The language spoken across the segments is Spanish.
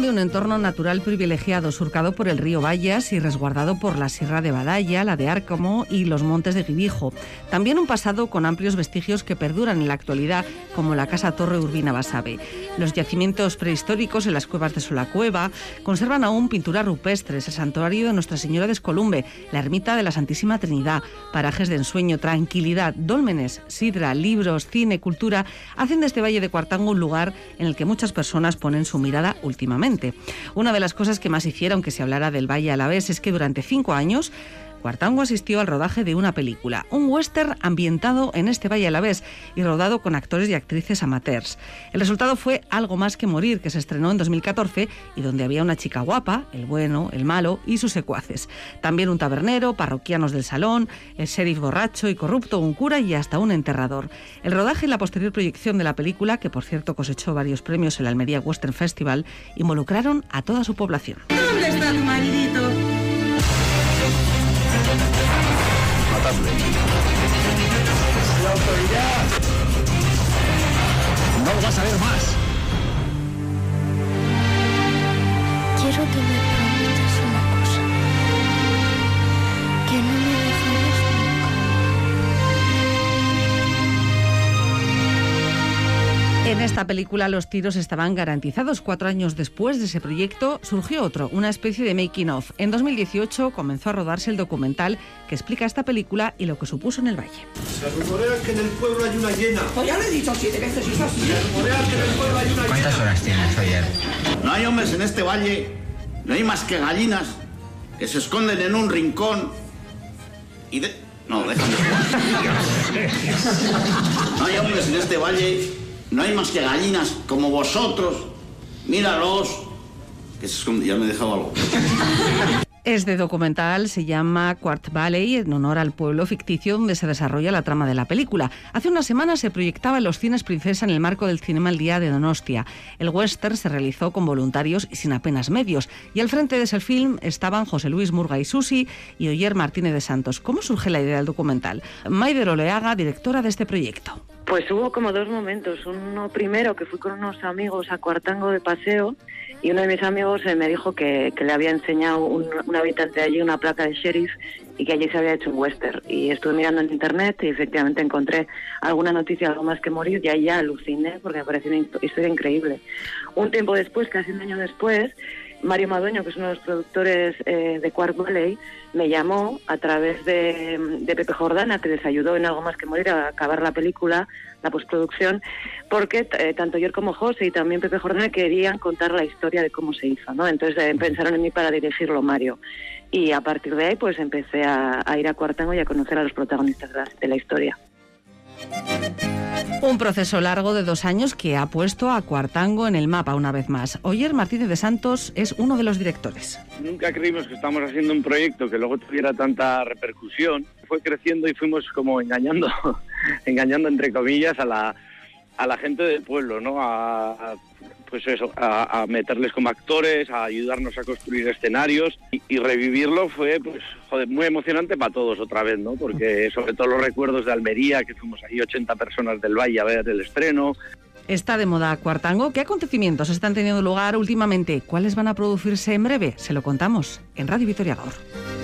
son de un entorno natural privilegiado, surcado por el río Bayas y resguardado por la Sierra de Badalla, la de Árcamo y los montes de Guibijo. También un pasado con amplios vestigios que perduran en la actualidad, como la Casa Torre Urbina Basabe. Los yacimientos prehistóricos en las cuevas de Solacueva conservan aún pinturas rupestres, el santuario de Nuestra Señora de Escolumbe, la ermita de la Santísima Trinidad, parajes de ensueño, tranquilidad, dólmenes, sidra, libros, cine, cultura, hacen de este Valle de Cuartango un lugar en el que muchas personas ponen su mirada últimamente. Una de las cosas que más hicieron que se hablara del Valle Alavés es que durante 5 años Cuartango asistió al rodaje de una película, un western ambientado en este Valle Alavés y rodado con actores y actrices amateurs. El resultado fue Algo más que morir, que se estrenó en 2014 y donde había una chica guapa, el bueno, el malo y sus secuaces. También un tabernero, parroquianos del salón, el sheriff borracho y corrupto, un cura y hasta un enterrador. El rodaje y la posterior proyección de la película, que por cierto cosechó varios premios en la Almería Western Festival, involucraron a toda su población. ¿Dónde está tu maridito? Matadle. ¡La autoridad! ¡No lo vas a ver más! Quiero que me prometas una cosa. Que no me dejarás nunca. En esta película los tiros estaban garantizados. 4 años después de ese proyecto surgió otro, una especie de making of. En 2018 comenzó a rodarse el documental que explica esta película y lo que supuso en el Valle. Se rumorea que en el pueblo hay una hiena. Pues ya le he dicho 7 veces y eso así. Se rumorea que en el pueblo hay una hiena. ¿Cuántas horas tienes, Oyer? No hay hombres en este valle, no hay más que gallinas que se esconden en un rincón y de... No, déjame jugar. No hay hombres en este valle, no hay más que gallinas como vosotros. Míralos. Que se esconden, ya me he dejado algo. Este documental se llama Quart Valley, en honor al pueblo ficticio donde se desarrolla la trama de la película. Hace unas semanas se proyectaba en los cines Princesa en el marco del Cinema al Día de Donostia. El western se realizó con voluntarios y sin apenas medios. Y al frente de ese film estaban José Luis Murga y Susi y Oyer Martínez de Santos. ¿Cómo surge la idea del documental? Maider Oleaga, directora de este proyecto. Pues hubo como 2 momentos. Uno primero, que fui con unos amigos a Cuartango de paseo, y uno de mis amigos me dijo que le había enseñado un habitante de allí una placa de sheriff y que allí se había hecho un western. Y estuve mirando en internet y efectivamente encontré alguna noticia, Algo más que morir, y ahí ya aluciné porque me pareció una historia increíble. Un tiempo después, casi un año después, Mario Madueño, que es uno de los productores de Quart Valley, me llamó a través de Pepe Jordana, que les ayudó en Algo más que morir a acabar la película, la postproducción, porque tanto yo como José y también Pepe Jordana querían contar la historia de cómo se hizo, ¿no? Entonces pensaron en mí para dirigirlo, Mario. Y a partir de ahí pues empecé a ir a Cuartango y a conocer a los protagonistas de la historia. Un proceso largo de 2 años que ha puesto a Cuartango en el mapa una vez más. Oyer Martínez de Santos es uno de los directores. Nunca creímos que estábamos haciendo un proyecto que luego tuviera tanta repercusión. Fue creciendo y fuimos como engañando entre comillas a la gente del pueblo, ¿no? Pues eso, a meterles como actores, a ayudarnos a construir escenarios y revivirlo fue, pues, joder, muy emocionante para todos otra vez, ¿no? Porque sobre todo los recuerdos de Almería, que fuimos ahí 80 personas del Valle a ver el estreno. Está de moda Cuartango. ¿Qué acontecimientos están teniendo lugar últimamente? ¿Cuáles van a producirse en breve? Se lo contamos en Radio Vitoriador.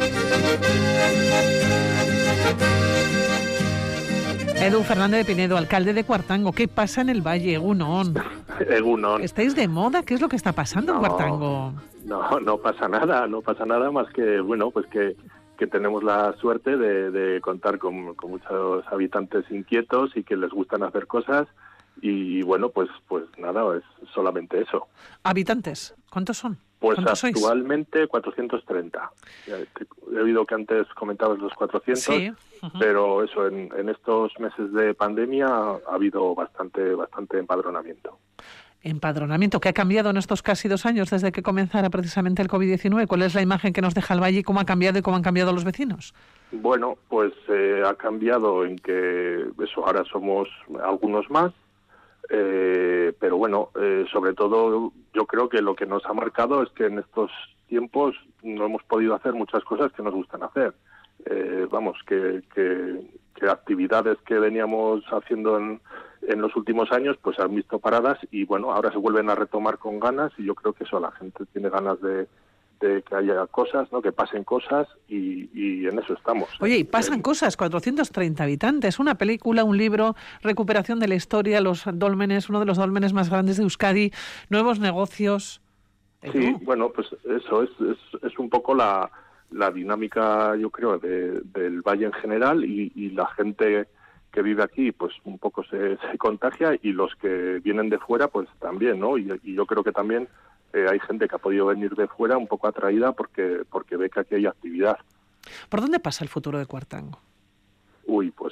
Edu Fernández de Pinedo, alcalde de Cuartango. ¿Qué pasa en el Valle, Egunon? Egunon. ¿Estáis de moda? ¿Qué es lo que está pasando en Cuartango? No pasa nada más que, bueno, pues que tenemos la suerte de contar con muchos habitantes inquietos y que les gustan hacer cosas y bueno, pues nada, es solamente eso. ¿Habitantes? ¿Cuántos son? Pues actualmente 430. He oído que antes comentabas los 400, sí. Pero eso, en estos meses de pandemia ha habido bastante empadronamiento. ¿Empadronamiento? ¿Qué ha cambiado en estos casi 2 años desde que comenzara precisamente el COVID-19? ¿Cuál es la imagen que nos deja el Valle y cómo ha cambiado y cómo han cambiado los vecinos? Bueno, pues ha cambiado en que eso, ahora somos algunos más, pero bueno, sobre todo yo creo que lo que nos ha marcado es que en estos tiempos no hemos podido hacer muchas cosas que nos gustan hacer. Que actividades que veníamos haciendo en los últimos años pues han visto paradas y bueno, ahora se vuelven a retomar con ganas y yo creo que eso, la gente tiene ganas de que haya cosas, ¿no? Que pasen cosas y en eso estamos. Oye, y pasan cosas, 430 habitantes, una película, un libro, recuperación de la historia, los dólmenes, uno de los dólmenes más grandes de Euskadi, nuevos negocios. Sí, bueno, pues eso es un poco la dinámica, yo creo, del valle en general y la gente que vive aquí, pues un poco se contagia y los que vienen de fuera, pues también, ¿no? Y yo creo que también hay gente que ha podido venir de fuera un poco atraída porque ve que aquí hay actividad. ¿Por dónde pasa el futuro de Cuartango? Pues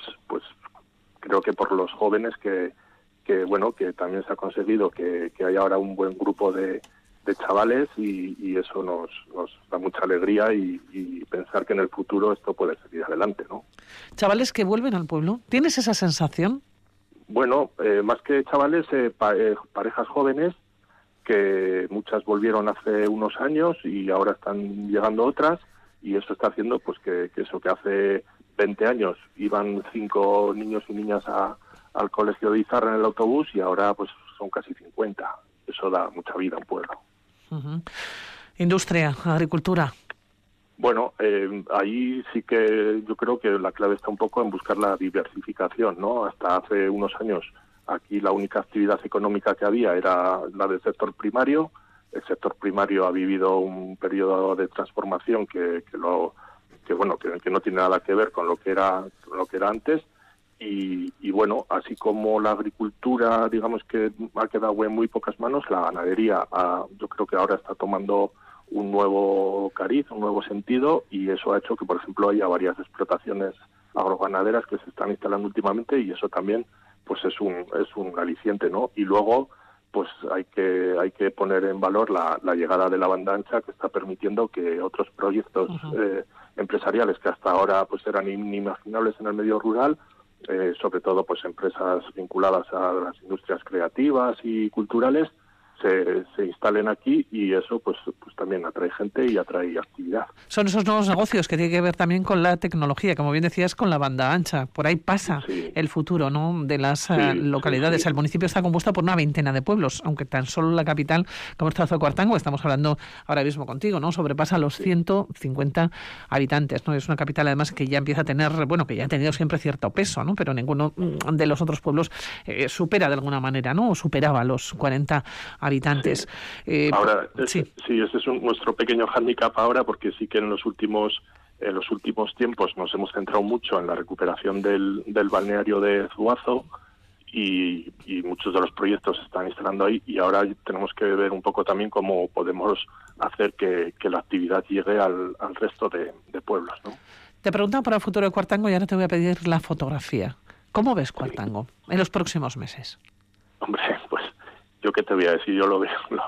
creo que por los jóvenes que también se ha conseguido que hay ahora un buen grupo de chavales y eso nos da mucha alegría y pensar que en el futuro esto puede seguir adelante, ¿no? Chavales que vuelven al pueblo, ¿tienes esa sensación? Bueno, más que chavales, parejas jóvenes que muchas volvieron hace unos años y ahora están llegando otras y eso está haciendo pues que eso que hace 20 años iban 5 niños y niñas al colegio de Izarra en el autobús y ahora pues son casi 50. Eso da mucha vida a un pueblo. Uh-huh. Industria, agricultura. Bueno, ahí sí que yo creo que la clave está un poco en buscar la diversificación, ¿no? Hasta hace unos años aquí la única actividad económica que había era la del sector primario. El sector primario ha vivido un periodo de transformación que no tiene nada que ver con lo que era antes. Y bueno, así como la agricultura, digamos que ha quedado en muy pocas manos, la ganadería yo creo que ahora está tomando un nuevo cariz, un nuevo sentido, y eso ha hecho que, por ejemplo, haya varias explotaciones agroganaderas que se están instalando últimamente, y eso también pues es un aliciente, ¿no? Y luego pues hay que poner en valor la llegada de la banda ancha, que está permitiendo que otros proyectos empresariales que hasta ahora pues eran inimaginables en el medio rural, sobre todo pues empresas vinculadas a las industrias creativas y culturales, se instalen aquí, y eso pues también atrae gente y atrae actividad. Son esos nuevos negocios que tienen que ver también con la tecnología, como bien decías, con la banda ancha. Por ahí pasa el futuro, ¿no?, de las localidades. Sí. El municipio está compuesto por una veintena de pueblos, aunque tan solo la capital, como es Trazo de Cuartango, estamos hablando ahora mismo contigo, ¿no?, sobrepasa los 150 habitantes, ¿no? Es una capital además que ya empieza a tener, que ya ha tenido siempre cierto peso, ¿no?, pero ninguno de los otros pueblos supera de alguna manera, ¿no?, o superaba los 40 habitantes. Ahora, ese es nuestro pequeño hándicap ahora, porque sí que en los últimos tiempos nos hemos centrado mucho en la recuperación del balneario de Zuazo y muchos de los proyectos se están instalando ahí, y ahora tenemos que ver un poco también cómo podemos hacer que la actividad llegue al resto de pueblos, ¿no? Te preguntaba por el futuro de Cuartango y ahora te voy a pedir la fotografía. ¿Cómo ves Cuartango en los próximos meses? Hombre, pues yo qué te voy a decir, yo lo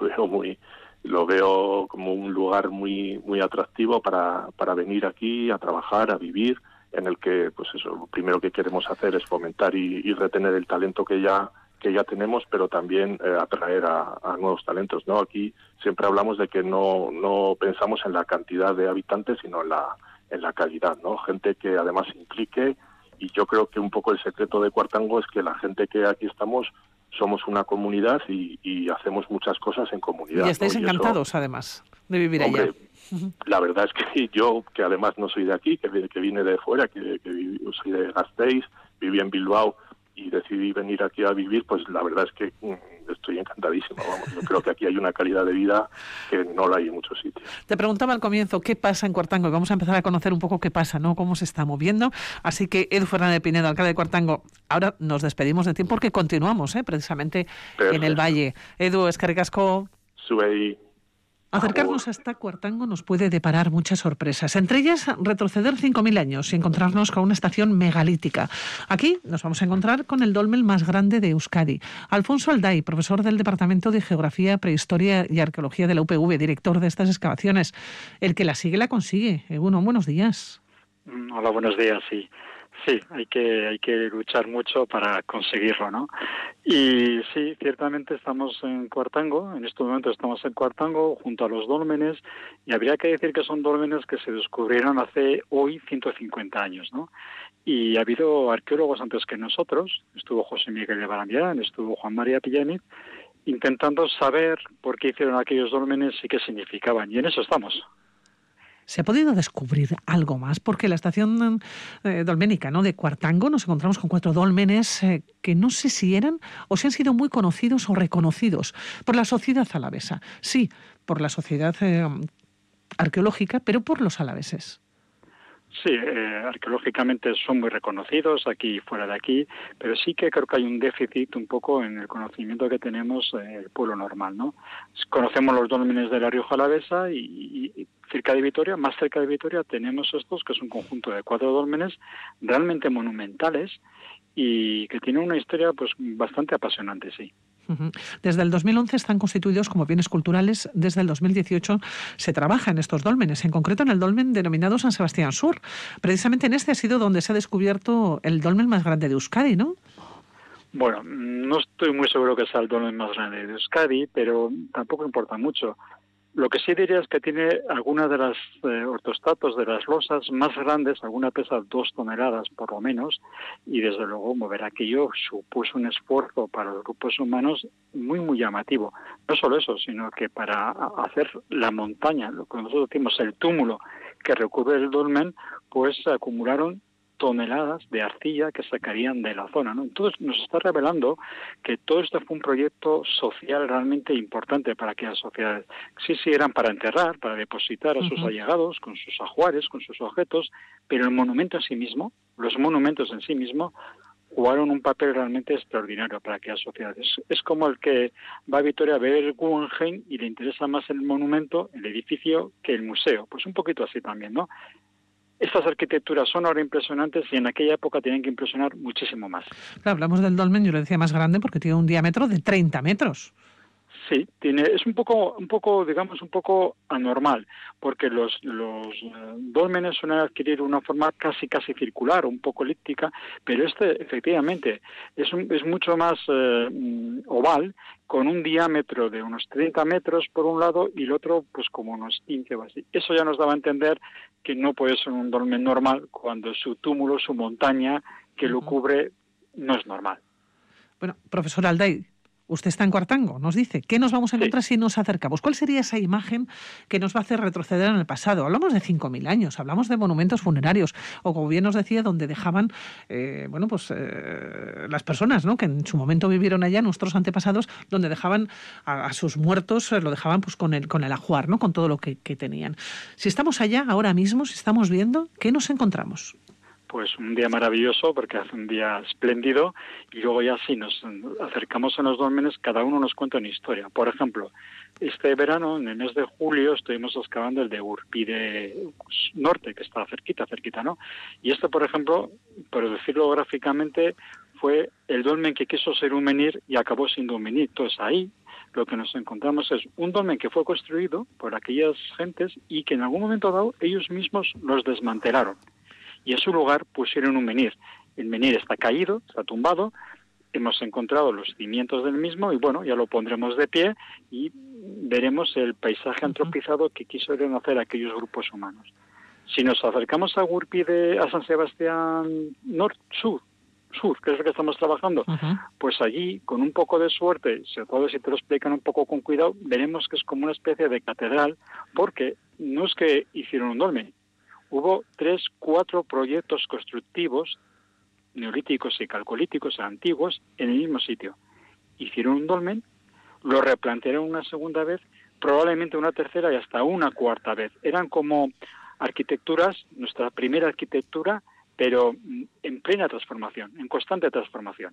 veo como un lugar muy muy atractivo para venir aquí a trabajar, a vivir, en el que pues eso, lo primero que queremos hacer es fomentar y retener el talento que ya tenemos, pero también atraer a nuevos talentos, ¿no? Aquí siempre hablamos de que no pensamos en la cantidad de habitantes, sino en la calidad, ¿no? Gente que además se implique, y yo creo que un poco el secreto de Cuartango es que la gente que aquí estamos somos una comunidad y hacemos muchas cosas en comunidad. Y estáis encantados, además, de vivir allá. La verdad es que yo, que además no soy de aquí, que vine de fuera, que soy de Gasteiz, viví en Bilbao y decidí venir aquí a vivir, pues la verdad es que estoy encantadísimo. Yo creo que aquí hay una calidad de vida que no la hay en muchos sitios. Te preguntaba al comienzo qué pasa en Cuartango, y vamos a empezar a conocer un poco qué pasa, ¿no?, cómo se está moviendo. Así que Edu Fernández Pinedo, alcalde de Cuartango, ahora nos despedimos de ti porque continuamos precisamente en el Valle. Edu, eskerrik asko. Zuei. Acercarnos hasta Cuartango nos puede deparar muchas sorpresas, entre ellas retroceder 5.000 años y encontrarnos con una estación megalítica. Aquí nos vamos a encontrar con el dolmen más grande de Euskadi. Alfonso Alday, profesor del Departamento de Geografía, Prehistoria y Arqueología de la UPV, director de estas excavaciones. El que la sigue, la consigue. Bueno, buenos días. Hola, buenos días, sí. Sí, hay que luchar mucho para conseguirlo, ¿no? Y sí, ciertamente estamos en Cuartango, en este momento estamos en Cuartango junto a los dólmenes, y habría que decir que son dólmenes que se descubrieron hace hoy 150 años, ¿no? Y ha habido arqueólogos antes que nosotros, estuvo José Miguel de Barandiarán, estuvo Juan María Pillaniz, intentando saber por qué hicieron aquellos dólmenes y qué significaban. Y en eso estamos. ¿Se ha podido descubrir algo más? Porque la estación dolménica, ¿no?, de Cuartango nos encontramos con 4 dólmenes que no sé si eran o si han sido muy conocidos o reconocidos por la sociedad alavesa. Sí, por la sociedad arqueológica, pero por los alaveses. Sí, arqueológicamente son muy reconocidos aquí y fuera de aquí, pero sí que creo que hay un déficit un poco en el conocimiento que tenemos el pueblo normal, ¿no? Conocemos los dólmenes de la Rioja Alavesa y cerca de Vitoria, más cerca de Vitoria, tenemos estos, que es un conjunto de 4 dólmenes realmente monumentales y que tienen una historia pues bastante apasionante, sí. Desde el 2011 están constituidos como bienes culturales. Desde el 2018 se trabaja en estos dólmenes, en concreto en el dolmen denominado San Sebastián Sur. Precisamente en este ha sido donde se ha descubierto el dolmen más grande de Euskadi, ¿no? Bueno, no estoy muy seguro que sea el dolmen más grande de Euskadi, pero tampoco importa mucho. Lo que sí diría es que tiene algunas de las ortostatos de las losas más grandes, alguna pesa 2 toneladas por lo menos, y desde luego mover aquello supuso un esfuerzo para los grupos humanos muy, muy llamativo. No solo eso, sino que para hacer la montaña, lo que nosotros decimos el túmulo que recubre el dolmen, pues se acumularon toneladas de arcilla que sacarían de la zona, ¿no? Entonces nos está revelando que todo esto fue un proyecto social realmente importante para aquellas sociedades. Sí, eran para enterrar, para depositar a sus allegados, con sus ajuares, con sus objetos, pero el monumento en sí mismo, los monumentos en sí mismo, jugaron un papel realmente extraordinario para aquellas sociedades. Es como el que va a Vitoria a ver el Guggenheim y le interesa más el monumento, el edificio, que el museo. Pues un poquito así también, ¿no? Estas arquitecturas son ahora impresionantes y en aquella época tenían que impresionar muchísimo más. Claro, hablamos del dolmen, yo lo decía más grande porque tiene un diámetro de 30 metros. Sí, es un poco, digamos, un poco anormal, porque los dólmenes suelen adquirir una forma casi circular, un poco elíptica, pero este efectivamente es mucho más oval, con un diámetro de unos 30 metros por un lado y el otro pues como unos 15 o así. Eso ya nos daba a entender que no puede ser un dolmen normal cuando su túmulo, su montaña que lo cubre, no es normal. Bueno, profesor Alday, usted está en Cuartango, nos dice, ¿qué nos vamos a encontrar si nos acercamos? ¿Cuál sería esa imagen que nos va a hacer retroceder en el pasado? Hablamos de 5.000 años, hablamos de monumentos funerarios, o como bien nos decía, donde dejaban, las personas, ¿no?, que en su momento vivieron allá, nuestros antepasados, donde dejaban a sus muertos, lo dejaban pues con el ajuar, ¿no?, con todo lo que tenían. Si estamos allá ahora mismo, si estamos viendo, ¿qué nos encontramos? Pues un día maravilloso, porque hace un día espléndido, y luego ya si nos acercamos a los dólmenes, cada uno nos cuenta una historia. Por ejemplo, este verano, en el mes de julio, estuvimos excavando el de Urpide Norte, que está cerquita, ¿no? Y este, por ejemplo, por decirlo gráficamente, fue el dolmen que quiso ser un menhir y acabó siendo un menhir. Entonces ahí lo que nos encontramos es un dolmen que fue construido por aquellas gentes y que en algún momento dado ellos mismos los desmantelaron. Y en su lugar pusieron un menhir. El menhir está caído, está tumbado, hemos encontrado los cimientos del mismo y bueno, ya lo pondremos de pie y veremos el paisaje antropizado que quisieron hacer aquellos grupos humanos. Si nos acercamos a Gurpide, a San Sebastián Sur, que es lo que estamos trabajando, pues allí, con un poco de suerte, sobre todo si te lo explican un poco con cuidado, veremos que es como una especie de catedral, porque no es que hicieron un dolmen. Hubo 3-4 proyectos constructivos, neolíticos y calcolíticos antiguos, en el mismo sitio. Hicieron un dolmen, lo replantearon una segunda vez, probablemente una tercera y hasta una cuarta vez. Eran como arquitecturas, nuestra primera arquitectura, pero en plena transformación, en constante transformación.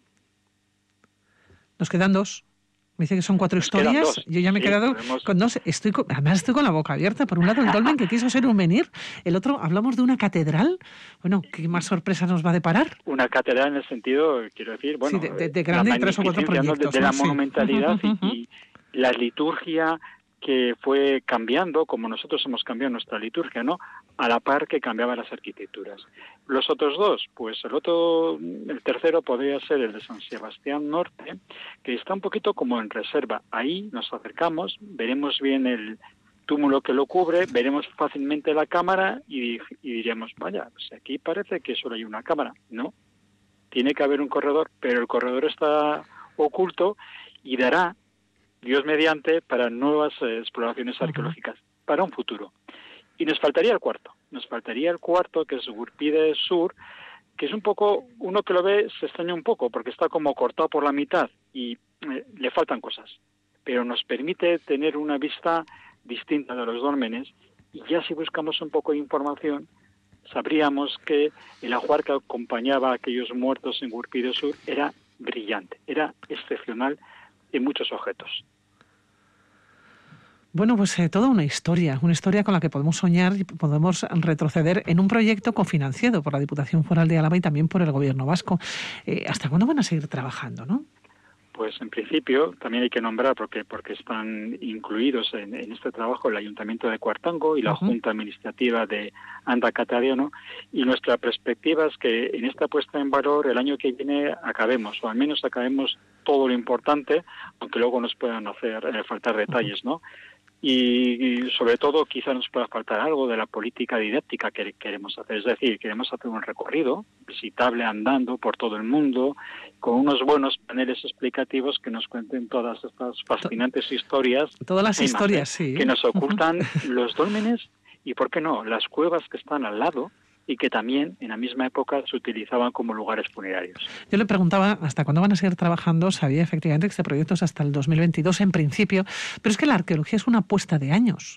Nos quedan 2. Me dice que son 4 historias. Yo ya me he quedado con 2. Además estoy con la boca abierta. Por un lado, el dolmen que quiso ser un menhir. El otro, hablamos de una catedral. Bueno, ¿qué más sorpresa nos va a deparar? Una catedral en el sentido, quiero decir, bueno, sí, de grande, 3 o 4 proyectos. De la monumentalidad y la liturgia que fue cambiando, como nosotros hemos cambiado nuestra liturgia, ¿no?, a la par que cambiaban las arquitecturas. Los otros 2, pues el tercero podría ser el de San Sebastián Norte, que está un poquito como en reserva. Ahí nos acercamos, veremos bien túmulo que lo cubre, veremos fácilmente la cámara y diremos, vaya, pues aquí parece que solo hay una cámara. No, tiene que haber un corredor, pero el corredor está oculto y dará, Dios mediante, para nuevas exploraciones arqueológicas, para un futuro. Y nos faltaría el cuarto, que es Gurpide Sur, que es un poco, uno que lo ve se extraña un poco, porque está como cortado por la mitad y le faltan cosas, pero nos permite tener una vista distinta de los dólmenes, y ya si buscamos un poco de información, sabríamos que el ajuar que acompañaba a aquellos muertos en Gurpide Sur era brillante, era excepcional en muchos objetos. Bueno, pues toda una historia con la que podemos soñar y podemos retroceder en un proyecto cofinanciado por la Diputación Foral de Álava y también por el Gobierno vasco. ¿Hasta cuándo van a seguir trabajando, no? Pues en principio también hay que nombrar, porque están incluidos en este trabajo el Ayuntamiento de Cuartango y la Junta Administrativa de Anda Catariano, y nuestra perspectiva es que en esta puesta en valor el año que viene acabemos, o al menos acabemos todo lo importante, aunque luego nos puedan faltar detalles, ¿no? Y sobre todo quizá nos pueda faltar algo de la política didáctica que queremos hacer. Es decir, queremos hacer un recorrido visitable andando por todo el mundo, con unos buenos paneles explicativos que nos cuenten todas estas fascinantes historias. Todas las historias, sí. Que nos ocultan los dólmenes y, ¿por qué no?, las cuevas que están al lado y que también en la misma época se utilizaban como lugares funerarios. Yo le preguntaba hasta cuándo van a seguir trabajando. Sabía efectivamente que este proyecto es hasta el 2022 en principio, pero es que la arqueología es una apuesta de años.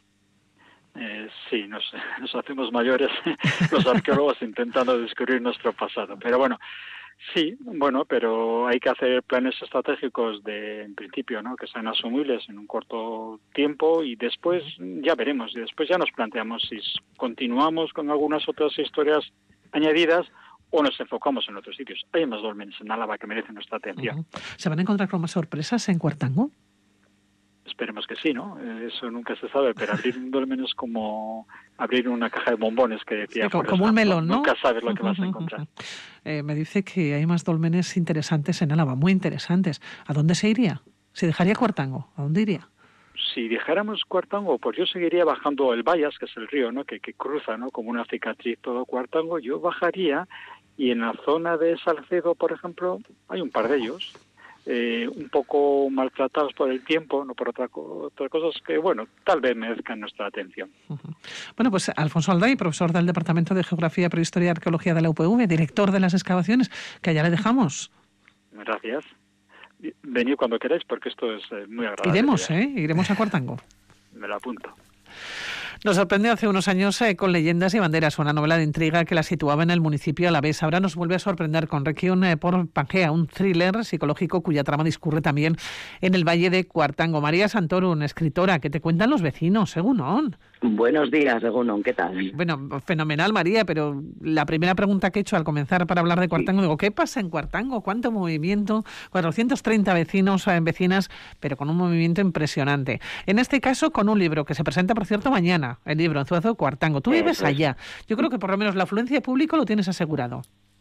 Sí, nos hacemos mayores los arqueólogos intentando descubrir nuestro pasado, pero bueno, sí, pero hay que hacer planes estratégicos en principio, ¿no?, que sean asumibles en un corto tiempo, y después ya veremos, y después ya nos planteamos si continuamos con algunas otras historias añadidas o nos enfocamos en otros sitios. Hay más dólmenes en Álava que merecen nuestra atención. ¿Se van a encontrar con más sorpresas en Cuartango? Esperemos que sí, ¿no? Eso nunca se sabe, pero abrir un dolmen es como abrir una caja de bombones, que decía. Sí, como un melón, ¿no? Nunca sabes lo que vas a encontrar. Me dice que hay más dólmenes interesantes en Álava, muy interesantes. ¿A dónde se iría? ¿Se dejaría Cuartango? ¿A dónde iría? Si dejáramos Cuartango, pues yo seguiría bajando el Bayas, que es el río, ¿no?, que cruza, ¿no?, como una cicatriz todo Cuartango. Yo bajaría, y en la zona de Salcedo, por ejemplo, hay un par de ellos. Un poco maltratados por el tiempo, no por otras cosas que, tal vez merezcan nuestra atención. Bueno, pues Alfonso Alday, profesor del Departamento de Geografía, Prehistoria y Arqueología de la UPV, director de las excavaciones, que allá le dejamos. Gracias. Venid cuando queráis, porque esto es muy agradable. Iremos a Cuartango. Me lo apunto. Nos sorprendió hace unos años con Leyendas y Banderas, una novela de intriga que la situaba en el municipio alavés. Ahora nos vuelve a sorprender con Requiem por Pangea, un thriller psicológico cuya trama discurre también en el Valle de Cuartango. María Santorun, escritora, ¿qué te cuentan los vecinos, Egunon? Buenos días, Egunon, ¿qué tal? Bueno, fenomenal, María, pero la primera pregunta que he hecho al comenzar para hablar de Cuartango, digo, ¿qué pasa en Cuartango? ¿Cuánto movimiento? 430 vecinas, pero con un movimiento impresionante. En este caso, con un libro que se presenta, por cierto, mañana, el libro Zuazo Cuartango. Tú vives allá. Yo creo que por lo menos la afluencia de público lo tienes asegurado.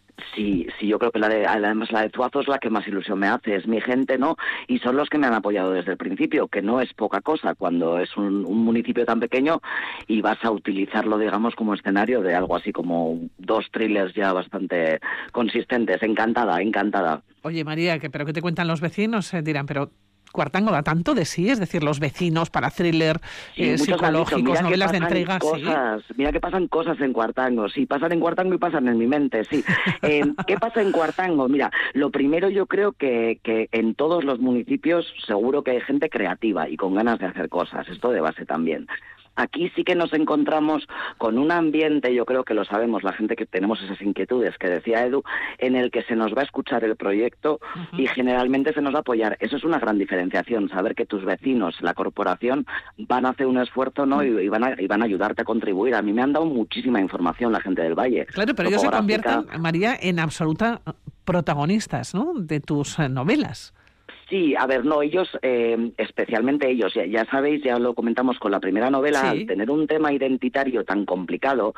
Sí, yo creo que además la de Zuazo es la que más ilusión me hace, es mi gente, ¿no? Y son los que me han apoyado desde el principio, que no es poca cosa cuando es un municipio tan pequeño y vas a utilizarlo, digamos, como escenario de algo así como 2 thrillers ya bastante consistentes. Encantada. Oye, María, ¿pero qué te cuentan los vecinos? Dirán, pero Cuartango da tanto de sí, es decir, los vecinos para thriller psicológicos, novelas de intriga. Mira que pasan cosas en Cuartango, sí, pasan en Cuartango y pasan en mi mente, sí. ¿Qué pasa en Cuartango? Mira, lo primero yo creo que en todos los municipios seguro que hay gente creativa y con ganas de hacer cosas, esto de base también. Aquí sí que nos encontramos con un ambiente, yo creo que lo sabemos, la gente que tenemos esas inquietudes que decía Edu, en el que se nos va a escuchar el proyecto y generalmente se nos va a apoyar. Eso es una gran diferenciación, saber que tus vecinos, la corporación, van a hacer un esfuerzo, ¿no? y van a ayudarte a contribuir. A mí me han dado muchísima información la gente del Valle. Claro, pero ellos se convierten, María, en absoluta protagonistas, ¿no?, de tus novelas. Sí, a ver, no, ellos, especialmente ellos, ya sabéis, ya lo comentamos con la primera novela, Sí. al tener un tema identitario tan complicado,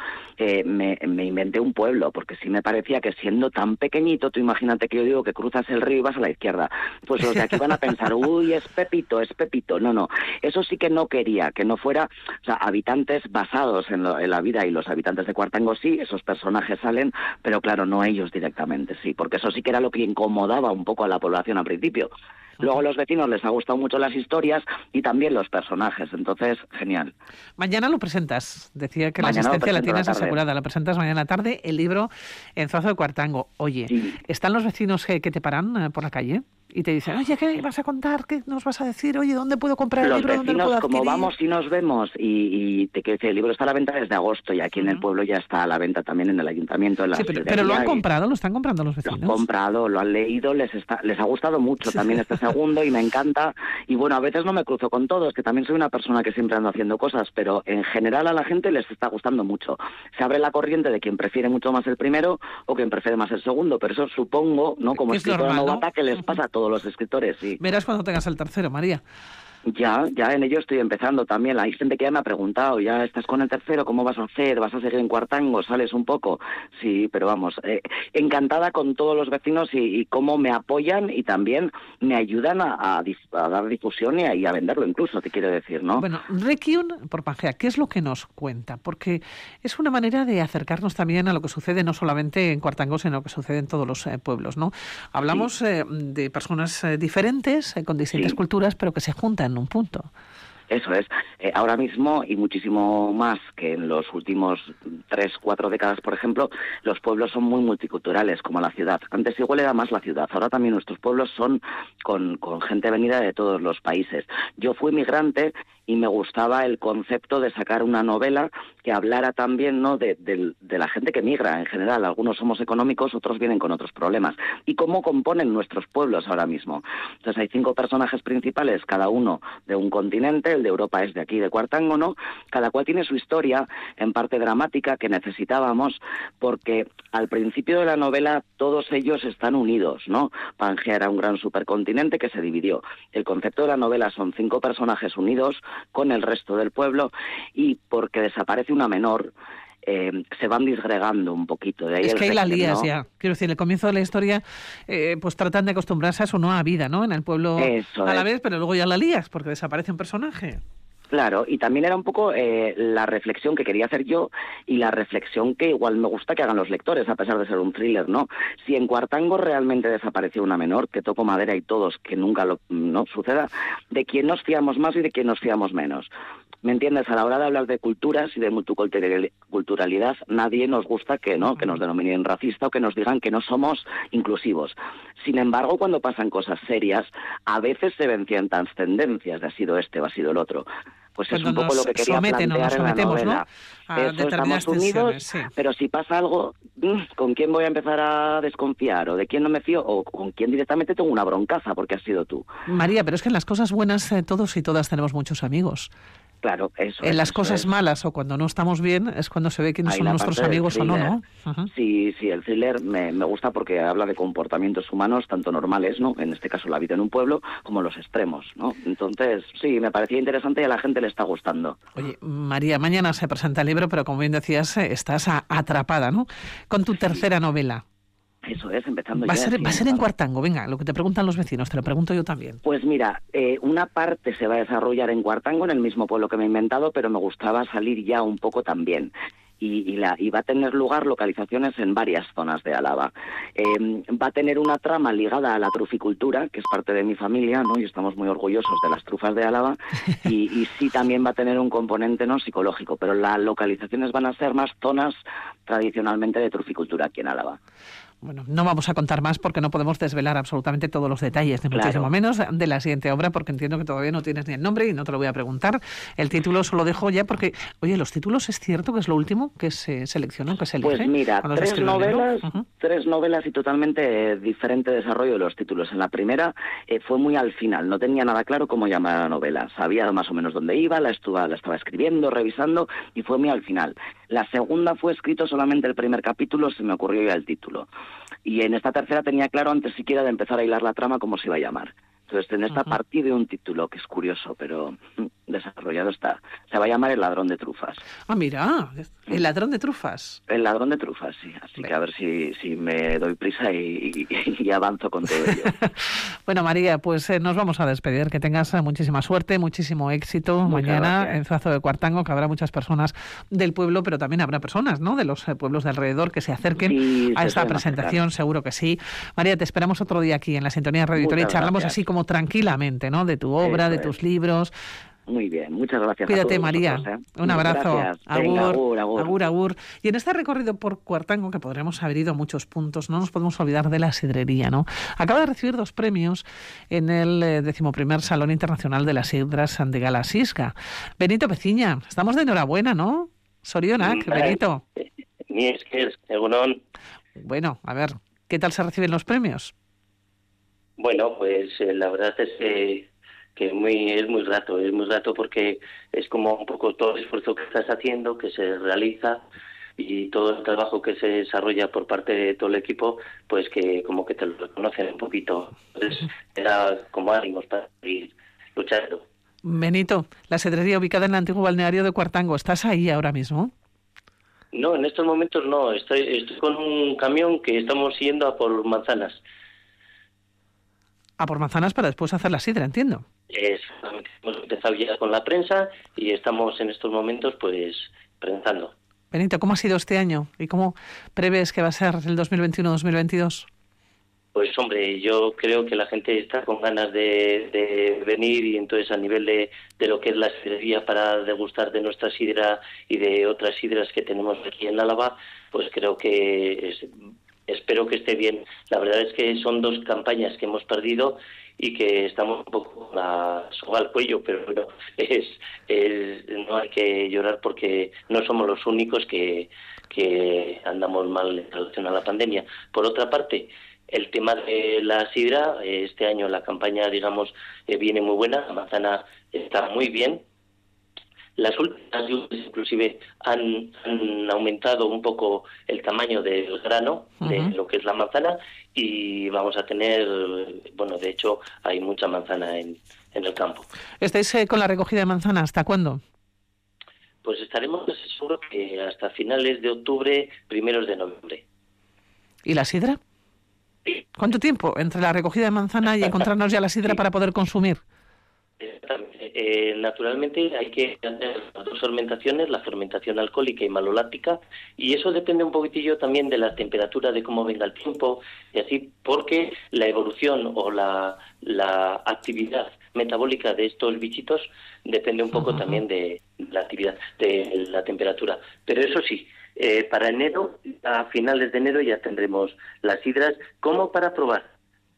me inventé un pueblo, porque sí me parecía que siendo tan pequeñito, tú imagínate que yo digo que cruzas el río y vas a la izquierda, pues los de aquí van a pensar, uy, es Pepito, no, eso sí que no quería, que no fuera, o sea, habitantes basados en la vida, y los habitantes de Cuartango sí, esos personajes salen, pero claro, no ellos directamente, sí, porque eso sí que era lo que incomodaba un poco a la población al principio. Luego a los vecinos les ha gustado mucho las historias y también los personajes, entonces, genial. Mañana lo presentas, decía que Mañana la asistencia la lo presento tienes a la tarde. asegurada, la presentas mañana tarde, el libro en Zuazo de Cuartango. Oye, Sí. ¿están los vecinos que te paran por la calle y te dicen, oye, ¿qué vas a contar? ¿Qué nos vas a decir? Oye, ¿dónde puedo comprar el Los libro? ¿Dónde lo puedo vecinos, como adquirir? vamos y nos vemos, y te quiero decir, el libro está a la venta desde agosto, y aquí en el pueblo ya está a la venta también en el ayuntamiento, en la Sí, pero lo librería, han y comprado, lo están comprando los lo vecinos. han comprado, lo han leído, les ha gustado mucho también este segundo, y me encanta. Y bueno, a veces no me cruzo con todos, que también soy una persona que siempre ando haciendo cosas, pero en general a la gente les está gustando mucho. Se abre la corriente de quien prefiere mucho más el primero o quien prefiere más el segundo, pero eso supongo, ¿no? Como Que es escritora normal, ¿no? novata, que les pasa a todos los escritores, sí. Verás cuando tengas el tercero, María. Ya en ello estoy empezando también. Hay gente que ya me ha preguntado, ¿ya estás con el tercero? ¿Cómo vas a hacer? ¿Vas a seguir en Cuartango? ¿Sales un poco? Sí, pero vamos, encantada con todos los vecinos y cómo me apoyan y también me ayudan a dar difusión y a venderlo incluso, te quiero decir, ¿no? Bueno, Requiem por Pangea, ¿qué es lo que nos cuenta? Porque es una manera de acercarnos también a lo que sucede no solamente en Cuartango, sino que sucede en todos los pueblos, ¿no? Hablamos de personas diferentes, con distintas culturas, pero que se juntan en un punto. Eso es. Ahora mismo, y muchísimo más que en los últimos 3-4 décadas, por ejemplo, los pueblos son muy multiculturales, como la ciudad. Antes igual era más la ciudad, ahora también nuestros pueblos son con gente venida de todos los países. Yo fui migrante y me gustaba el concepto de sacar una novela que hablara también, ¿no?, de la gente que migra en general. Algunos somos económicos, otros vienen con otros problemas. Y cómo componen nuestros pueblos ahora mismo. Entonces hay 5 personajes principales, cada uno de un continente. El de Europa es de aquí, de Cuartango, ¿no? Cada cual tiene su historia, en parte dramática, que necesitábamos, porque al principio de la novela todos ellos están unidos, ¿no? Pangea era un gran supercontinente que se dividió. El concepto de la novela son 5 personajes unidos con el resto del pueblo, y porque desaparece una menor, se van disgregando un poquito. De ahí es que ahí la Requiem, lías, ¿no? ya. Quiero decir, el comienzo de la historia, pues tratan de acostumbrarse a su nueva vida, ¿no? En el pueblo Eso a la es. vez, pero luego ya la lías porque desaparece un personaje. Claro, y también era un poco la reflexión que quería hacer yo y la reflexión que igual me gusta que hagan los lectores, a pesar de ser un thriller, ¿no? Si en Cuartango realmente desapareció una menor, que toco madera y todos, que nunca no suceda, ¿de quién nos fiamos más y de quién nos fiamos menos? ¿Me entiendes? A la hora de hablar de culturas y de multiculturalidad, nadie nos gusta que nos denominen racista o que nos digan que no somos inclusivos. Sin embargo, cuando pasan cosas serias, a veces se ven ciertas tendencias de ha sido este o ha sido el otro. Pues Cuando es un poco lo que quería someten o nos plantear en la sometemos, novela. ¿no?, a Eso, determinadas estamos unidos, tensiones, sí. pero si pasa algo, ¿con quién voy a empezar a desconfiar? ¿O de quién no me fío? ¿O con quién directamente tengo una broncaza porque has sido tú? María, pero es que en las cosas buenas todos y todas tenemos muchos amigos. Claro, eso En es, las eso cosas es. malas o cuando no estamos bien es cuando se ve quiénes Ahí son la nuestros parte del amigos o no, thriller. ¿no? Ajá. Sí, el thriller me gusta porque habla de comportamientos humanos, tanto normales, ¿no? En este caso la vida en un pueblo, como los extremos, ¿no? Entonces, sí, me parecía interesante y a la gente le está gustando. Oye, María, mañana se presenta el libro, pero como bien decías, estás atrapada, ¿no?, con tu tercera novela. Eso es, empezando Va a ya. ser en Cuartango, venga, lo que te preguntan los vecinos, te lo pregunto yo también. Pues mira, una parte se va a desarrollar en Cuartango, en el mismo pueblo que me he inventado, pero me gustaba salir ya un poco también. Y va a tener lugar localizaciones en varias zonas de Álava. Va a tener una trama ligada a la truficultura, que es parte de mi familia, ¿no? Y estamos muy orgullosos de las trufas de Álava. Y sí también va a tener un componente no psicológico, pero las localizaciones van a ser más zonas tradicionalmente de truficultura aquí en Álava. Bueno, no vamos a contar más porque no podemos desvelar absolutamente todos los detalles, ni muchísimo menos de la siguiente obra, porque entiendo que todavía no tienes ni el nombre y no te lo voy a preguntar. El título se lo dejo ya porque, oye, los títulos es cierto que es lo último que se seleccionan, que se elige. Pues mira, cuando se escribe un libro. tres novelas y totalmente diferente desarrollo de los títulos. En la primera fue muy al final, no tenía nada claro cómo llamar a la novela. Sabía más o menos dónde iba, la estaba escribiendo, revisando, y fue muy al final. La segunda fue escrito solamente el primer capítulo, se me ocurrió ya el título. Y en esta tercera tenía claro, antes siquiera de empezar a hilar la trama, cómo se iba a llamar. Entonces, en esta partida de un título que es curioso, pero desarrollado está. Se va a llamar El ladrón de trufas. Ah, mira, El ladrón de trufas. El ladrón de trufas, sí. Así que a ver si me doy prisa y avanzo con todo ello. Bueno, María, pues nos vamos a despedir. Que tengas muchísima suerte, muchísimo éxito mañana en Zuazo de Cuartango, que habrá muchas personas del pueblo, pero también habrá personas, ¿no?, de los pueblos de alrededor que se acerquen a esta presentación, seguro que sí. María, te esperamos otro día aquí en la Sintonía Radio Vitoria y charlamos así como tranquilamente, ¿no?, de tu obra, de tus libros. Muy bien, muchas gracias. Cuídate, a todos María. vosotros, Un abrazo. Agur. Agur. Y en este recorrido por Cuartango, que podremos haber ido a muchos puntos, no nos podemos olvidar de la sidrería, ¿no? Acaba de recibir 2 premios en el 11º Salón Internacional de las Sidras de Galasisca. Benito Peciña, estamos de enhorabuena, ¿no? Sorionak, Benito. Ni es que egunon. Bueno, a ver, ¿qué tal se reciben los premios? Bueno, pues la verdad es que es muy grato porque es como un poco todo el esfuerzo que estás haciendo, que se realiza, y todo el trabajo que se desarrolla por parte de todo el equipo, pues que como que te lo reconocen un poquito. Entonces, era como ánimos para seguir luchando. Benito, la sidrería ubicada en el antiguo balneario de Cuartango, ¿estás ahí ahora mismo? No, en estos momentos no. Estoy con un camión que estamos yendo a por manzanas. A por manzanas para después hacer la sidra, entiendo. Exactamente. Hemos empezado ya con la prensa y estamos en estos momentos pues prensando. Benito, ¿cómo ha sido este año? ¿Y cómo prevés que va a ser el 2021-2022? Pues hombre, yo creo que la gente está con ganas de venir, y entonces a nivel de lo que es la sidrería para degustar de nuestra sidra y de otras sidras que tenemos aquí en Álava, pues creo que espero que esté bien. La verdad es que son 2 campañas que hemos perdido y que estamos un poco con la soga al cuello, pero bueno, no hay que llorar porque no somos los únicos que andamos mal en relación a la pandemia. Por otra parte, el tema de la sidra, este año la campaña, digamos, viene muy buena, la manzana está muy bien. Las últimas lluvias inclusive han aumentado un poco el tamaño del grano de lo que es la manzana, y vamos a tener, bueno, de hecho hay mucha manzana en el campo. ¿Estáis con la recogida de manzana hasta cuándo? Pues estaremos seguro que hasta finales de octubre, primeros de noviembre. ¿Y la sidra? ¿Cuánto tiempo entre la recogida de manzana y encontrarnos ya la sidra para poder consumir? Naturalmente hay que hacer las 2 fermentaciones, la fermentación alcohólica y maloláctica, y eso depende un poquitillo también de la temperatura, de cómo venga el tiempo, y así, porque la evolución o la actividad metabólica de estos bichitos depende un poco también de la actividad, de la temperatura. Pero eso sí, para enero, a finales de enero ya tendremos las sidras como para probar,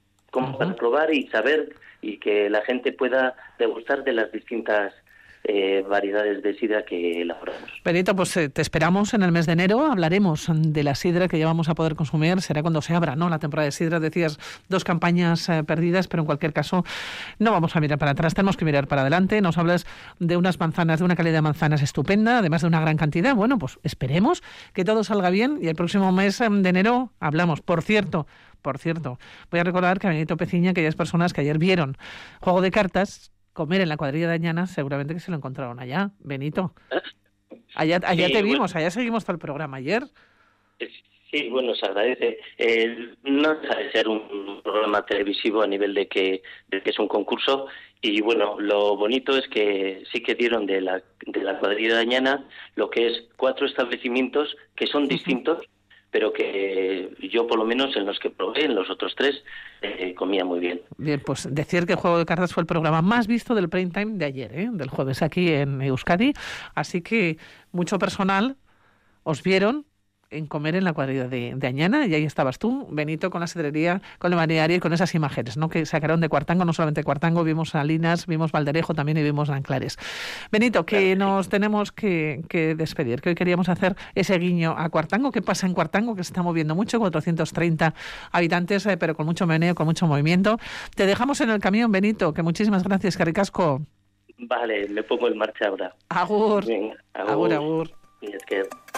y saber, y que la gente pueda degustar de las distintas variedades de sidra que elaboramos. Benito, pues te esperamos en el mes de enero. Hablaremos de la sidra que ya vamos a poder consumir. Será cuando se abra, ¿no?, la temporada de sidra. Decías 2 campañas perdidas, pero en cualquier caso no vamos a mirar para atrás, tenemos que mirar para adelante. Nos hablas de unas manzanas, de una calidad de manzanas estupenda, además de una gran cantidad. Bueno, pues esperemos que todo salga bien y el próximo mes de enero hablamos. Por cierto, voy a recordar que a Benito Peciña, aquellas personas que ayer vieron Juego de Cartas comer en la cuadrilla de Añana, seguramente que se lo encontraron allá. Benito, allá sí, te vimos, allá seguimos todo el programa ayer. Sí, bueno, se agradece. No deja de ser un programa televisivo a nivel de que es un concurso, y bueno, lo bonito es que sí que dieron de la cuadrilla de Añana lo que es 4 establecimientos que son distintos, pero que yo por lo menos en los que probé, en los otros 3, comía muy bien. Bien, pues decir que Juego de Cartas fue el programa más visto del prime time de ayer, del jueves aquí en Euskadi, así que mucho personal os vieron en comer en la cuadrilla de Añana, y ahí estabas tú, Benito, con la sidrería, con el balneario y con esas imágenes, ¿no?, que sacaron de Cuartango. No solamente Cuartango, vimos Salinas, vimos Valderejo también y vimos Anclares. Benito, que nos tenemos que despedir, que hoy queríamos hacer ese guiño a Cuartango. ¿Qué pasa en Cuartango? Que se está moviendo mucho, 430 habitantes, pero con mucho meneo, con mucho movimiento. Te dejamos en el camión, Benito, que muchísimas gracias, que ricasco. Vale, me pongo en marcha ahora. Agur. Bien, agur. Y es que